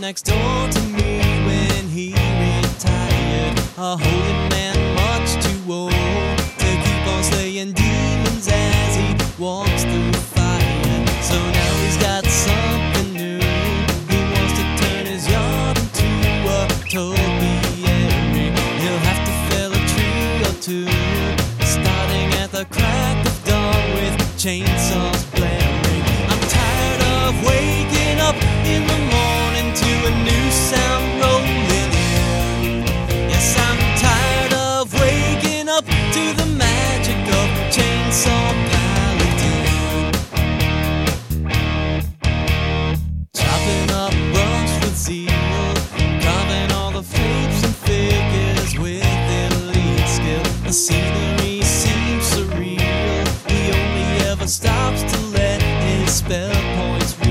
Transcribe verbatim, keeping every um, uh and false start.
next door to me when he retired. A holy man much too old to keep on slaying demons as he walks through fire. So now he's got something new. He wants to turn his yard into a topiary. He'll have to fell a tree or two, starting at the crack of dawn with chainsaws blaring. I'm tired of waking up in the morning to a new sound rolling in. Yes, I'm tired of waking up to the magic of Chainsaw Paladin. Chopping up brush with zeal, carving all the shapes and figures with elite skill. The scenery seems surreal. He only ever stops to let his spell points